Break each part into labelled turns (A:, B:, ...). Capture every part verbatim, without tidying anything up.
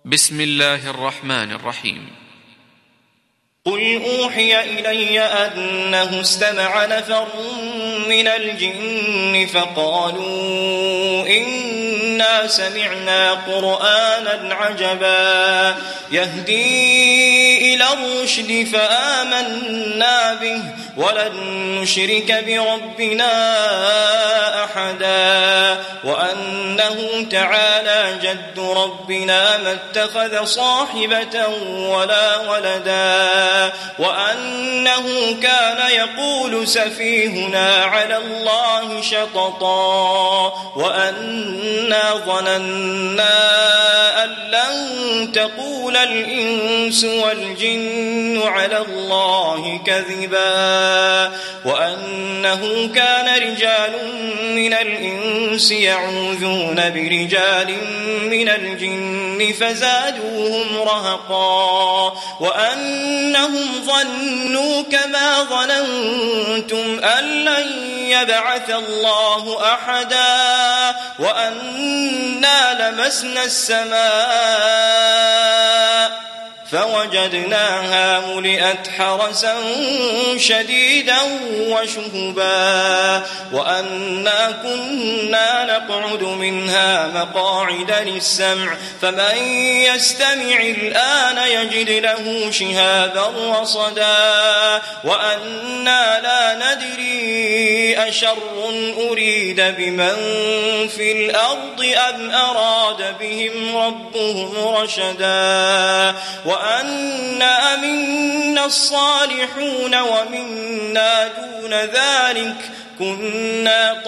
A: بسم الله الرحمن الرحيم.
B: قل أوحي إلي أنه استمع نفر من الجن فقالوا إنا سمعنا قرآنا عجبا يهدي إلى الرشد فآمنا به ولن نشرك بربنا أحدا وأنه تعالى جد ربنا ما اتخذ صاحبة ولا ولدا وأنه كان يقول سفيهنا على الله شططا وأنا ظننا أن لن تقول الإنس والجن على الله كذبا وأنه كان رجال من الإنس يعوذون برجال من الجن فزادوهم رهقا وأنهم ظنوا كما ظننتم أن لن يبعث الله أحدا وأنا لمسنا السماء فوجدناها ملئت حرسا شديدا وشهبا وأنا كنا نقعد منها مقاعد للسمع فمن يستمع الآن يجد له شهابا رصدا وأنا لا ندري أشر أريد بمن في الأرض أم أراد بهم ربهم رشدا وأنا منا الصالحون ومنا دون ذلك كنا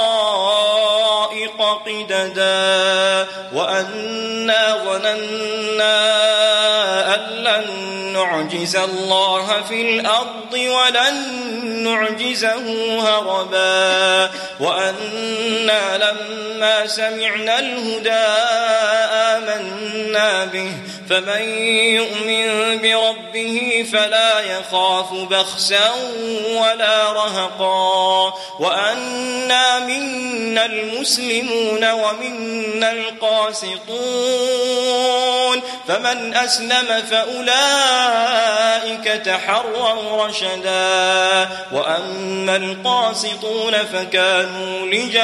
B: طرائق قددا وأنا ظننا أن لن نعجز الله في الأرض ولن نعجزه هربا وأنا لما سمعنا الهدى آمنا به فمن يؤمن بربه فلا يخاف بخسا ولا رهقا وأنا منا المسلمون ومنا القاسطون فمن أسلم فأولئك تحروا رشدا وأما القاسطون فكانوا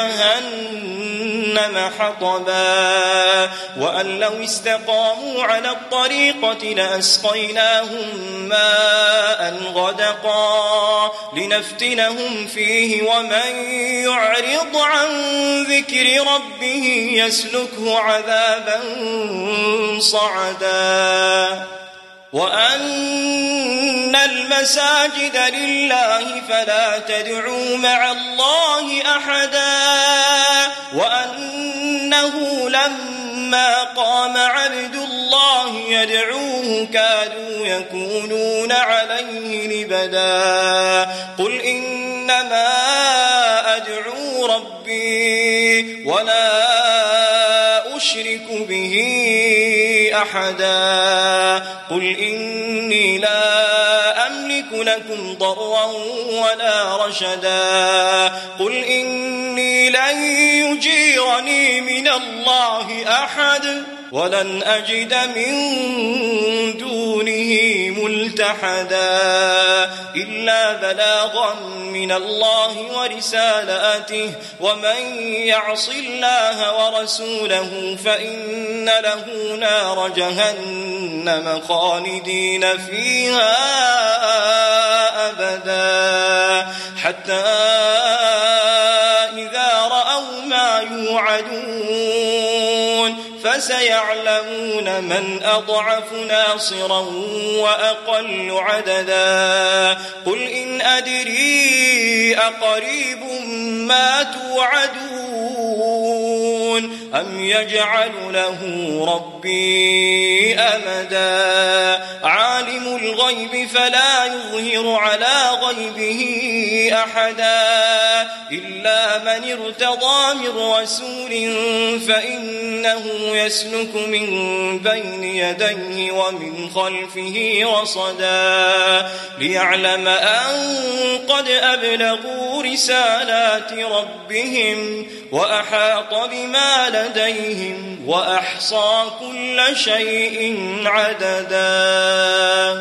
B: لجهنم حطبا وأن لو استقاموا على الطريقة لأسقيناهم ماء غدقا لنفتنهم فيه ومن يعرض عن ذكر ربه يسلكه عذابا صعدا وأن المساجد لله فلا تدعوا مع الله أحدا وأنه لما قام عبد الله يدعوه كادوا يكونون عليه لبدا قل إنما أدعو ربي ولا أشرك به أحدا قل إني لا أملك لكم ضرا ولا رشدا قل إني لن يجيرني من الله أحد ولن أجد من دونه ملتحدا إلا بلاغا من الله ورسالاته ومن يعص الله ورسوله فإن له نار جهنم خالدين فيها أبدا حتى إذا رأوا ما يوعدون فسيعلمون من أضعف ناصرا وأقل عددا قل إن أدري أقريب ما توعدون أم يجعل له ربي أمدا عالم الغيب الغيب فلا يظهر على غيبه أحدا إلا من ارتضى من رسول فإنه يسلك من بين يديه ومن خلفه رصدا ليعلم أن قد أبلغوا رسالات ربهم وأحاط بما لديهم وأحصى كل شيء عددا.